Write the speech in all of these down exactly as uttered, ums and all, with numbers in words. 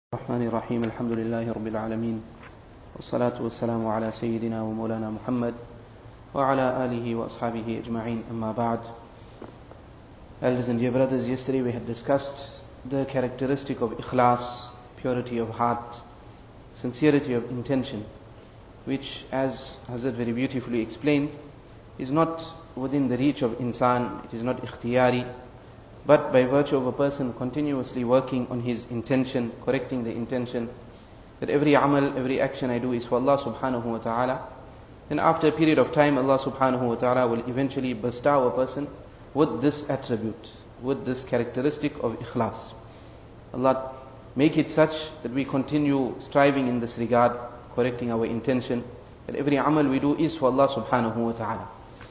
الرحمن الرحيم الحمد لله رب العالمين والصلاة والسلام على سيدنا ومولانا محمد وعلى آله وأصحابه أجمعين أما بعد. Elders and dear brothers, yesterday we had discussed the characteristic of ikhlas, purity of heart, sincerity of intention, which, as Hazrat very beautifully explained, is not within the reach of insan, it is not ikhtiyari, but by virtue of a person continuously working on his intention, correcting the intention, that every amal, every action I do is for Allah subhanahu wa ta'ala, then after a period of time Allah subhanahu wa ta'ala will eventually bestow a person with this attribute, with this characteristic of ikhlas. Allah make it such that we continue striving in this regard, correcting our intention, that every amal we do is for Allah subhanahu wa ta'ala.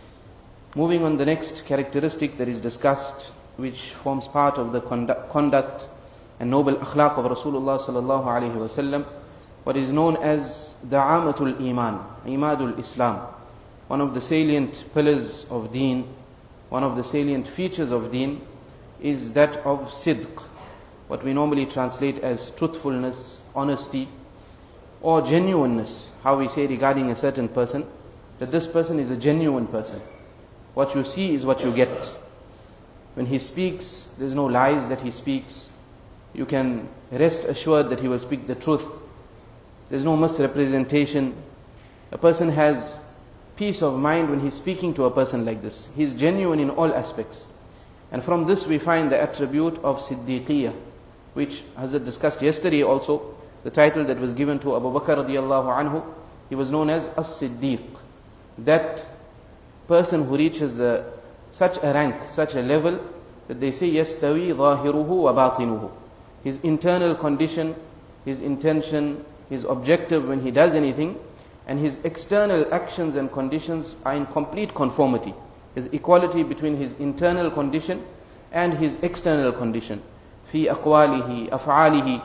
Moving on, the next characteristic that is discussed, which forms part of the conduct, conduct and noble akhlaq of Rasulullah sallallahu alayhi wa sallam, what is known as da'amatul iman, imadul Islam, one of the salient pillars of deen, one of the salient features of deen is that of sidq, what we normally translate as truthfulness, honesty, or genuineness, how we say regarding a certain person, that this person is a genuine person. What you see is what you get. When he speaks, there's no lies that he speaks. You can rest assured that he will speak the truth. There's no misrepresentation. A person has peace of mind when he's speaking to a person like this. He's genuine in all aspects. And from this we find the attribute of Siddiqiyah, which Hazrat discussed yesterday also. The title that was given to Abu Bakr radiallahu anhu, he was known as As-Siddiq. That person who reaches the such a rank, such a level, that they say, يَسْتَوِي ظَاهِرُهُ وَبَاطِنُهُ. His internal condition, his intention, his objective when he does anything, and his external actions and conditions are in complete conformity. There's equality between his internal condition and his external condition. فِي أَقْوَالِهِ أَفْعَالِهِ.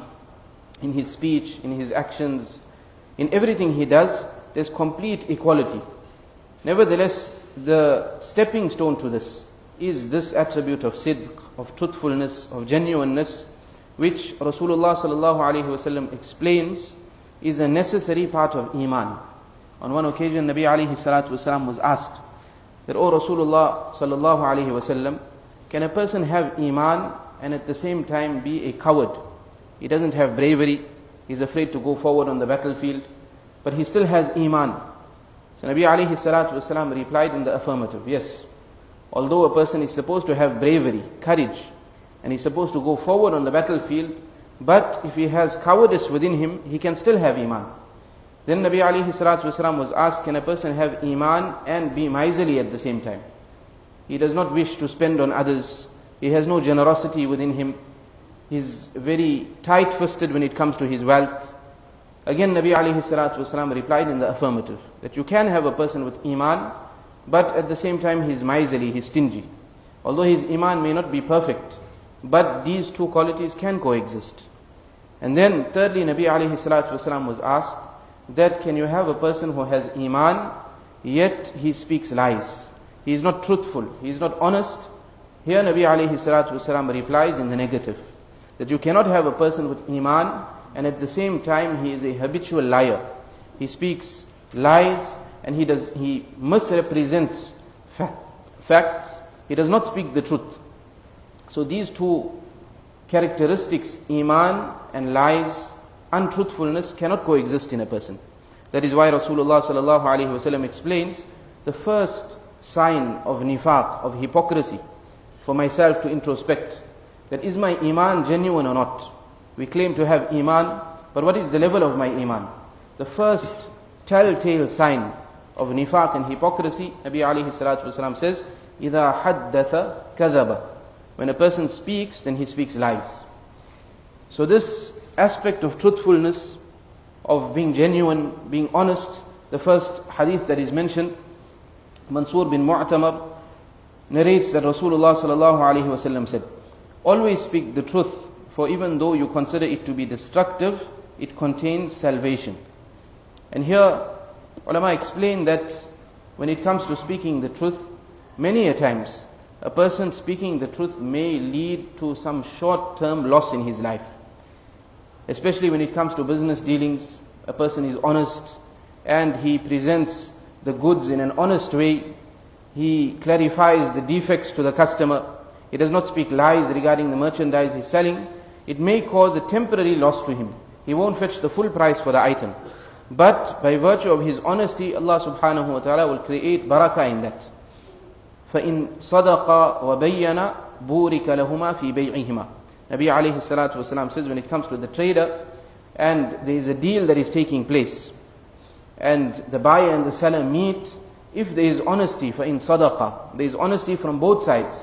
In his speech, in his actions, in everything he does, there's complete equality. Nevertheless, the stepping stone to this is this attribute of sidq, of truthfulness, of genuineness, which Rasulullah sallallahu alaihi wasallam explains is a necessary part of iman. On one occasion, Nabi alayhi salatu wasallam was asked that, "O Rasulullah sallallahu alaihi wasallam, can a person have iman and at the same time be a coward? He doesn't have bravery, he's afraid to go forward on the battlefield, but he still has iman." So Nabi alayhi salatu wasalam replied in the affirmative, yes. Although a person is supposed to have bravery, courage, and he's supposed to go forward on the battlefield, but if he has cowardice within him, he can still have iman. Then Nabi alayhi salatu wasalam was asked, can a person have iman and be miserly at the same time? He does not wish to spend on others. He has no generosity within him. He's very tight-fisted when it comes to his wealth. Again, Nabi alayhi salatu wasalam replied in the affirmative, that you can have a person with iman, but at the same time he is miserly, he is stingy. Although his iman may not be perfect, but these two qualities can coexist. And then thirdly, Nabi alayhi salatu wasalam was asked that can you have a person who has iman, yet he speaks lies. He is not truthful, he is not honest. Here Nabi alayhi salatu wasalam replies in the negative, that you cannot have a person with iman and at the same time he is a habitual liar. He speaks lies and he does he misrepresents fa- facts. He does not speak the truth. So these two characteristics, iman and lies, untruthfulness, cannot coexist in a person. That is why Rasulullah sallallahu alaihi wasallam explains the first sign of nifaq, of hypocrisy, for myself to introspect, that is my iman genuine or not? We claim to have iman, but what is the level of my iman? The first telltale sign of nifaq and hypocrisy, Nabi alayhi salatu wasalam says, إِذَا حَدَّثَ كَذَبَ. When a person speaks, then he speaks lies. So this aspect of truthfulness, of being genuine, being honest, the first hadith that is mentioned, Mansur bin Mu'tamar narrates that Rasulullah sallallahu alayhi wasallam said, always speak the truth, for even though you consider it to be destructive, it contains salvation. And here, ulama explain that when it comes to speaking the truth, many a times, a person speaking the truth may lead to some short-term loss in his life. especially when it comes to business dealings. A person is honest and he presents the goods in an honest way. He clarifies the defects to the customer. He does not speak lies regarding the merchandise he's selling. It may cause a temporary loss to him. He won't fetch the full price for the item. But by virtue of his honesty, Allah subhanahu wa ta'ala will create barakah in that. فَإِن صَدَقَ وَبَيَّنَ بُورِكَ لَهُمَا فِي بَيْعِهِمَا. Nabi alayhi salatu wasalam says, when it comes to the trader and there is a deal that is taking place and the buyer and the seller meet, if there is honesty, فَإِن صَدَقَ, there is honesty from both sides.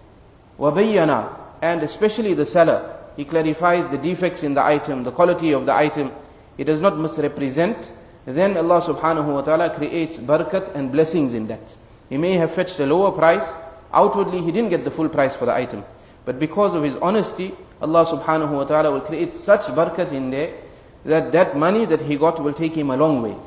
وَبَيَّنَ, and especially the seller, he clarifies the defects in the item, the quality of the item, he does not misrepresent, then Allah subhanahu wa ta'ala creates barakat and blessings in that. He may have fetched a lower price, outwardly he didn't get the full price for the item, but because of his honesty, Allah subhanahu wa ta'ala will create such barakat in there that that money that he got will take him a long way.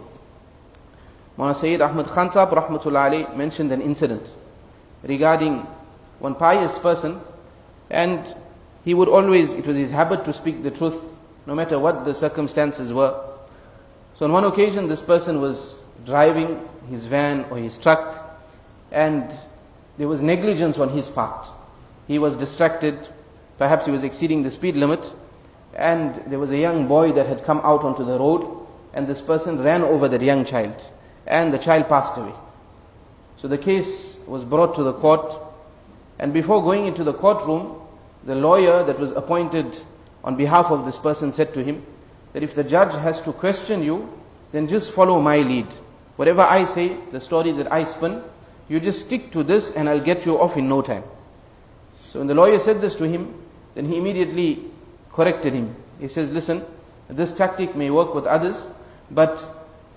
Mawlana Sayyid Ahmad Khan Sahab rahmatullah alayh mentioned an incident regarding one pious person, and he would always, it was his habit to speak the truth no matter what the circumstances were. So on one occasion this person was driving his van or his truck and there was negligence on his part. He was distracted, perhaps he was exceeding the speed limit, and there was a young boy that had come out onto the road and this person ran over that young child and the child passed away. So the case was brought to the court, and before going into the courtroom, the lawyer that was appointed on behalf of this person said to him that if the judge has to question you, then just follow my lead. Whatever I say, the story that I spin, you just stick to this and I'll get you off in no time. So when the lawyer said this to him, then he immediately corrected him. He says, listen, this tactic may work with others, but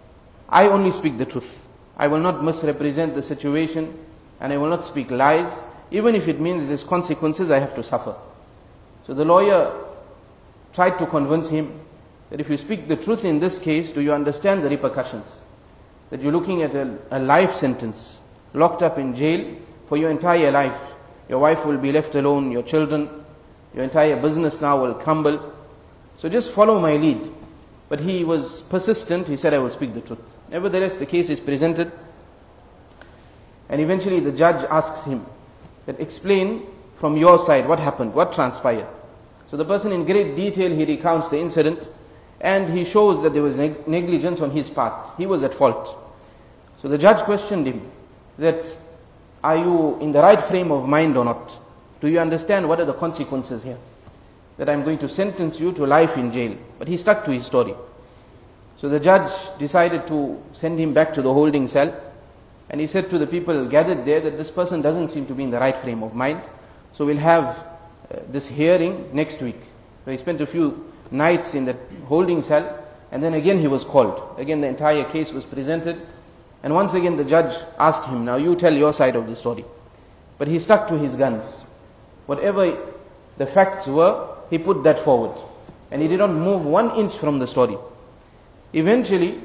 I only speak the truth. I will not misrepresent the situation and I will not speak lies. Even if it means there's consequences, I have to suffer. So the lawyer tried to convince him that if you speak the truth in this case, do you understand the repercussions? That you're looking at a, a life sentence, locked up in jail for your entire life. Your wife will be left alone, your children, your entire business now will crumble. So just follow my lead. But he was persistent, he said, I will speak the truth. Nevertheless, the case is presented, and eventually the judge asks him, that explain from your side what happened, what transpired. So the person in great detail, he recounts the incident and he shows that there was neg- negligence on his part. He was at fault. So the judge questioned him that, are you in the right frame of mind or not? Do you understand what are the consequences here? That I'm going to sentence you to life in jail. But he stuck to his story. So the judge decided to send him back to the holding cell. And he said to the people gathered there that this person doesn't seem to be in the right frame of mind. So we'll have uh, this hearing next week. So he spent a few nights in that holding cell, and then again he was called. Again the entire case was presented, and once again the judge asked him, now you tell your side of the story. But he stuck to his guns. Whatever the facts were, he put that forward. And he did not move one inch from the story. Eventually,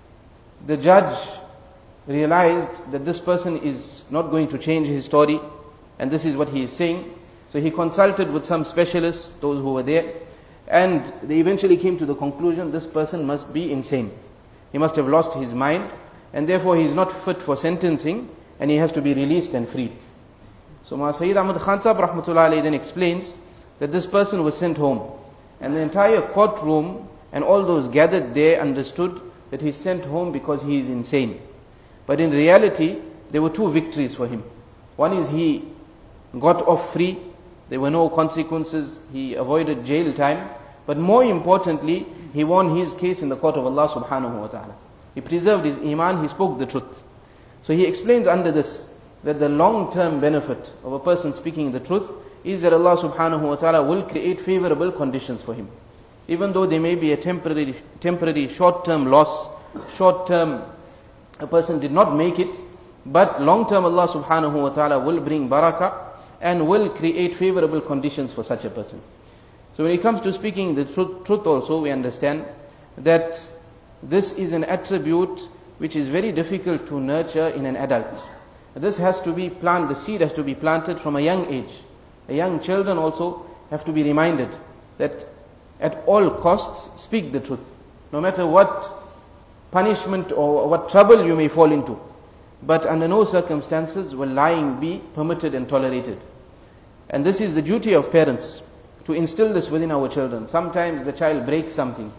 the judge realized that this person is not going to change his story, and this is what he is saying. So he consulted with some specialists, those who were there, and they eventually came to the conclusion this person must be insane. He must have lost his mind, and therefore he is not fit for sentencing, and he has to be released and freed. So Ma Sayyid Ahmad Khan Sahab rahmatullah alayhi then explains that this person was sent home, and the entire courtroom and all those gathered there understood that he is sent home because he is insane. But in reality, there were two victories for him. One is he got off free, there were no consequences, he avoided jail time. But more importantly, he won his case in the court of Allah subhanahu wa ta'ala. He preserved his iman, he spoke the truth. So he explains under this, that the long-term benefit of a person speaking the truth is that Allah subhanahu wa ta'ala will create favorable conditions for him. Even though there may be a temporary, temporary short-term loss, short-term a person did not make it, but long-term Allah subhanahu wa ta'ala will bring barakah and will create favorable conditions for such a person. So when it comes to speaking the truth, truth also, we understand that this is an attribute which is very difficult to nurture in an adult. This has to be planted, the seed has to be planted from a young age. The young children also have to be reminded that at all costs speak the truth, no matter what punishment or what trouble you may fall into. But under no circumstances will lying be permitted and tolerated. And this is the duty of parents, to instill this within our children. Sometimes the child breaks something,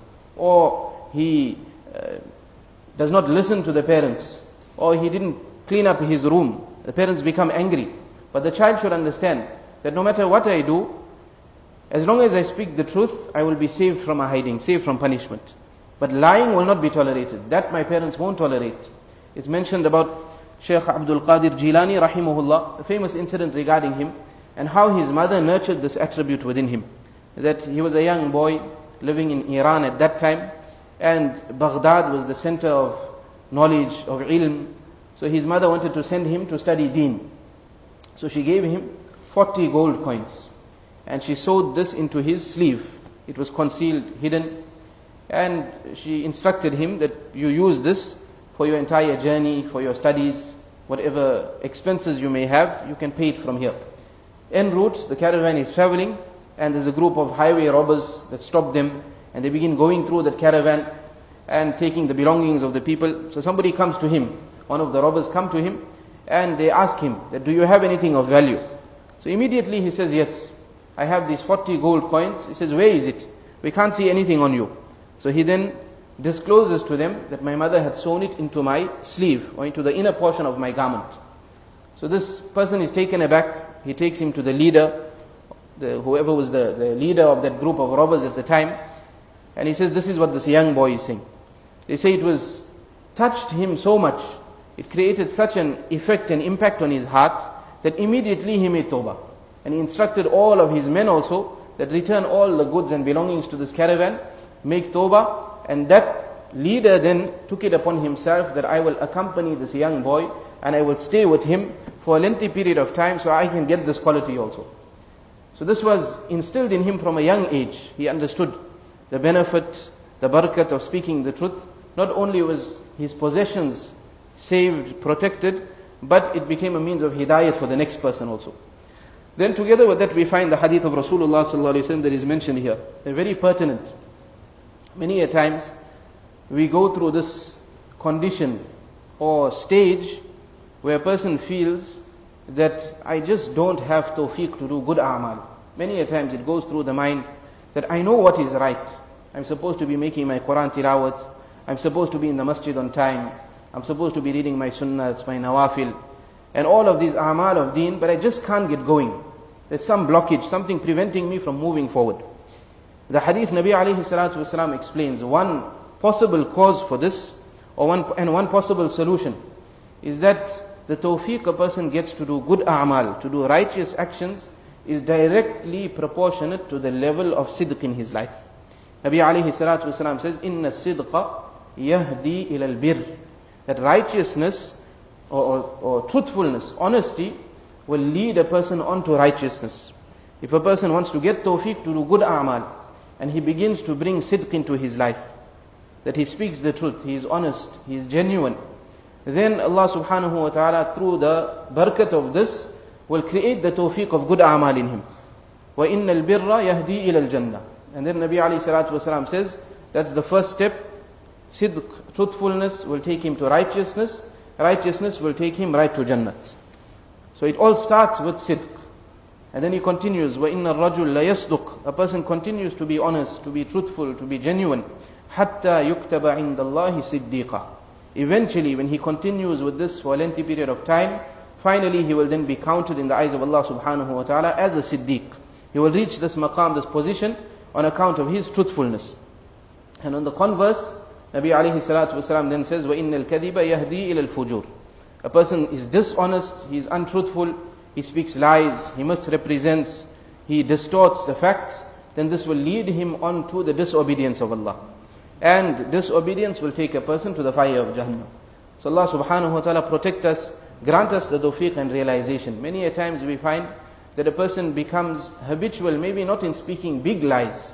or he uh, does not listen to the parents, or he didn't clean up his room. The parents become angry. But the child should understand that no matter what I do, as long as I speak the truth, I will be saved from a hiding, saved from punishment. But lying will not be tolerated. That my parents won't tolerate. It's mentioned about Shaykh Abdul Qadir Jilani rahimahullah, a famous incident regarding him, and how his mother nurtured this attribute within him. That he was a young boy living in Iran at that time, and Baghdad was the center of knowledge, of ilm. So his mother wanted to send him to study deen. So she gave him forty gold coins, and she sewed this into his sleeve. It was concealed, hidden, and she instructed him that you use this for your entire journey, for your studies, whatever expenses you may have, you can pay it from here. En route, the caravan is traveling, and there's a group of highway robbers that stop them, and they begin going through that caravan and taking the belongings of the people. So somebody comes to him, one of the robbers come to him, and they ask him that, do you have anything of value? So immediately he says, yes, I have these forty gold coins. He says, where is it? We can't see anything on you. So he then discloses to them that my mother had sewn it into my sleeve, or into the inner portion of my garment. So this person is taken aback. He takes him to the leader, the, whoever was the, the leader of that group of robbers at the time, and he says, this is what this young boy is saying. They say it was touched him so much, it created such an effect and impact on his heart, that immediately he made tawbah. And he instructed all of his men also that return all the goods and belongings to this caravan, make tawbah, and that leader then took it upon himself that I will accompany this young boy and I will stay with him for a lengthy period of time so I can get this quality also. So this was instilled in him from a young age. He understood the benefit, the barakat of speaking the truth. Not only was his possessions saved, protected, but it became a means of hidayat for the next person also. Then together with that we find the hadith of Rasulullah sallallahu alaihi wasallam that is mentioned here. They're very pertinent. Many a times we go through this condition or stage where a person feels that I just don't have tawfiq to do good a'mal. Many a times it goes through the mind that I know what is right. I'm supposed to be making my Quran tilawat. I'm supposed to be in the masjid on time. I'm supposed to be reading my sunnah, it's my nawafil. And all of these a'mal of deen, but I just can't get going. There's some blockage, something preventing me from moving forward. The hadith Nabi alayhi salatu wasalam explains one possible cause for this, or one and one possible solution, is that the tawfiq a person gets to do good a'mal, to do righteous actions, is directly proportionate to the level of sidq in his life. Nabi alayhi salatu wasalam says, Inna sidqa yahdi ila al-birr. That righteousness or, or, or truthfulness, honesty, will lead a person on to righteousness. If a person wants to get tawfiq to do good a'mal, and he begins to bring sidq into his life, that he speaks the truth, he is honest, he is genuine, then Allah subhanahu wa ta'ala, through the barakat of this, will create the tawfiq of good a'mal in him. وَإِنَّ الْبِرَّ يَهْدِي إِلَى الْجَنَّةِ. And then Nabi alayhi salatu wasalam says, that's the first step. Sidq, truthfulness, will take him to righteousness. Righteousness will take him right to Jannat. So it all starts with sidq. And then he continues, وَإِنَّ الرَّجُلَ لَيَصْدُقُ. A person continues to be honest, to be truthful, to be genuine. حَتَّى يُكْتَبَ عِنْدَ اللَّهِ صِدِّيقًا. Eventually, when he continues with this for a lengthy period of time, finally he will then be counted in the eyes of Allah subhanahu wa ta'ala as a siddiq. He will reach this maqam, this position, on account of his truthfulness. And on the converse, Nabi alayhi salatu wasalam then says, وَإِنَّ الْكَذِبَ يَهْدِي إِلَى الْفُجُورِ. A person is dishonest, he is untruthful, he speaks lies, he misrepresents, he distorts the facts, then this will lead him on to the disobedience of Allah. And disobedience will take a person to the fire of Jahannam. So Allah subhanahu wa ta'ala protect us, grant us the tawfiq and realization. Many a times we find that a person becomes habitual, maybe not in speaking big lies,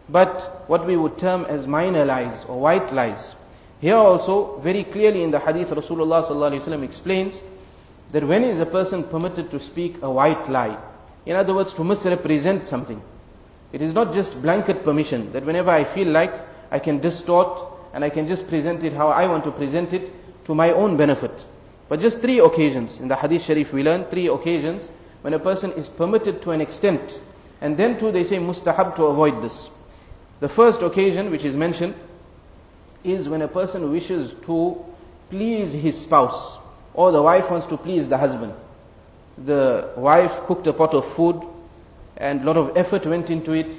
but what we would term as minor lies or white lies. Here also, very clearly in the hadith, Rasulullah sallallahu alaihi wasallam explains that when is a person permitted to speak a white lie? In other words, to misrepresent something. It is not just blanket permission that whenever I feel like, I can distort and I can just present it how I want to present it to my own benefit. But just three occasions in the Hadith Sharif we learn three occasions when a person is permitted to an extent, and then too they say mustahab to avoid this. The first occasion which is mentioned is when a person wishes to please his spouse, or the wife wants to please the husband. The wife cooked a pot of food and a lot of effort went into it.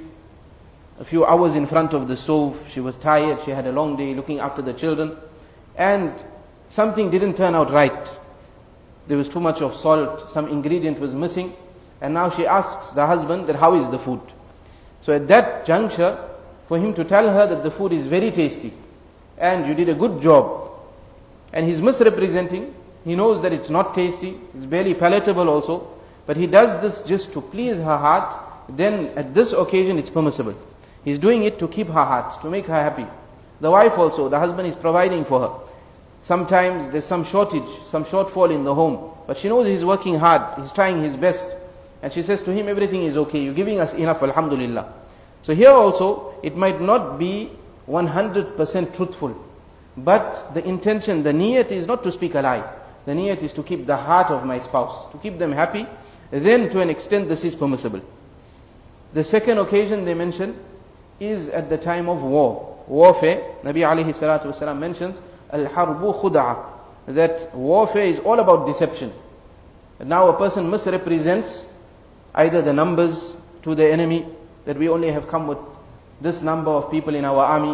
A few hours in front of the stove, she was tired, she had a long day looking after the children, and something didn't turn out right. There was too much of salt, some ingredient was missing, and now she asks the husband that how is the food. So at that juncture, for him to tell her that the food is very tasty and you did a good job, and he's misrepresenting, he knows that it's not tasty, it's barely palatable also, but he does this just to please her heart, then at this occasion it's permissible. He's doing it to keep her heart, to make her happy. The wife also, the husband is providing for her. Sometimes there's some shortage, some shortfall in the home, but she knows he's working hard, he's trying his best, and she says to him, everything is okay, you're giving us enough, alhamdulillah. So here also, it might not be one hundred percent truthful, but the intention, the niyat is not to speak a lie. The niyat is to keep the heart of my spouse, to keep them happy. Then to an extent this is permissible. The second occasion they mention is at the time of war, warfare. Nabi alayhi salatu wasalam mentions, al-harbu khuda'a, that warfare is all about deception. And now a person misrepresents either the numbers to the enemy, that we only have come with this number of people in our army,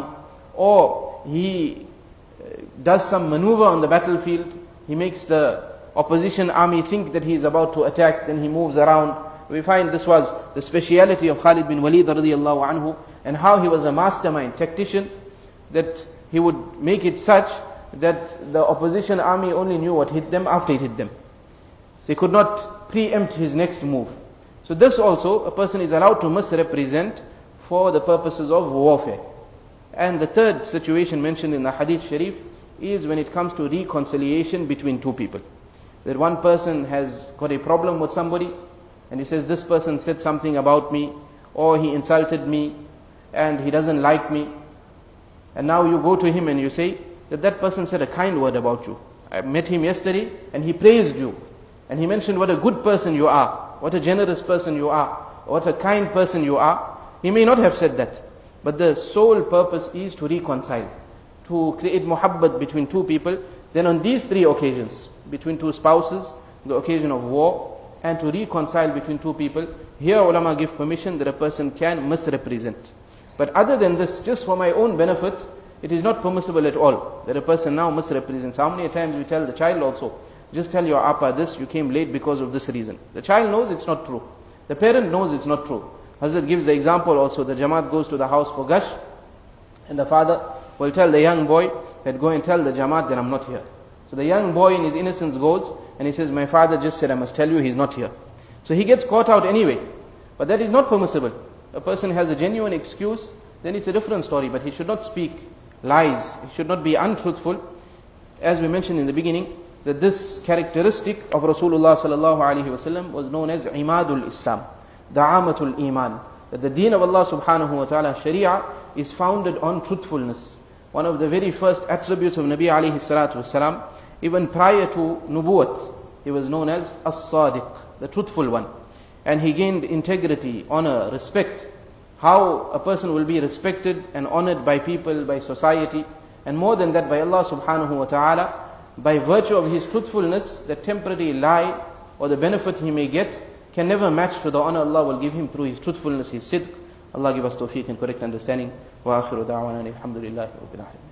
or he does some maneuver on the battlefield, he makes the opposition army think that he is about to attack, then he moves around. We find this was the speciality of Khalid bin Walid radiyallahu anhu, and how he was a mastermind, tactician, that he would make it such that the opposition army only knew what hit them after it hit them. They could not preempt his next move. So this also, a person is allowed to misrepresent for the purposes of warfare. And the third situation mentioned in the Hadith Sharif is when it comes to reconciliation between two people. That one person has got a problem with somebody, and he says, this person said something about me, or he insulted me, and he doesn't like me. And now you go to him and you say that that person said a kind word about you. I met him yesterday and he praised you. And he mentioned what a good person you are, what a generous person you are, what a kind person you are. He may not have said that, but the sole purpose is to reconcile, to create muhabbat between two people. Then on these three occasions, between two spouses, the occasion of war, and to reconcile between two people, here ulama give permission that a person can misrepresent. But other than this, just for my own benefit, it is not permissible at all, that a person now misrepresents. How many times we tell the child also, just tell your appa this, you came late because of this reason. The child knows it's not true. The parent knows it's not true. Hazrat gives the example also, the Jamaat goes to the house for Gash, and the father will tell the young boy that go and tell the Jamaat that I'm not here. So the young boy in his innocence goes, and he says, my father just said I must tell you he's not here. So he gets caught out anyway. But that is not permissible. A person has a genuine excuse, then it's a different story. But he should not speak lies. He should not be untruthful. As we mentioned in the beginning, that this characteristic of Rasulullah sallallahu alaihi wasallam was known as imadul Islam, da'amatul iman. That the deen of Allah subhanahu wa ta'ala, sharia, is founded on truthfulness. One of the very first attributes of Nabi alayhi salatu wasalam, even prior to nubuwwat, he was known as as-sadiq, the truthful one. And he gained integrity, honor, respect. How a person will be respected and honored by people, by society, and more than that by Allah subhanahu wa ta'ala, by virtue of his truthfulness, the temporary lie or the benefit he may get can never match to the honor Allah will give him through his truthfulness, his sidq. Allah give us tawfiq and correct understanding. Wa akhiru da'wana alhamdulillahi rabbil alamin.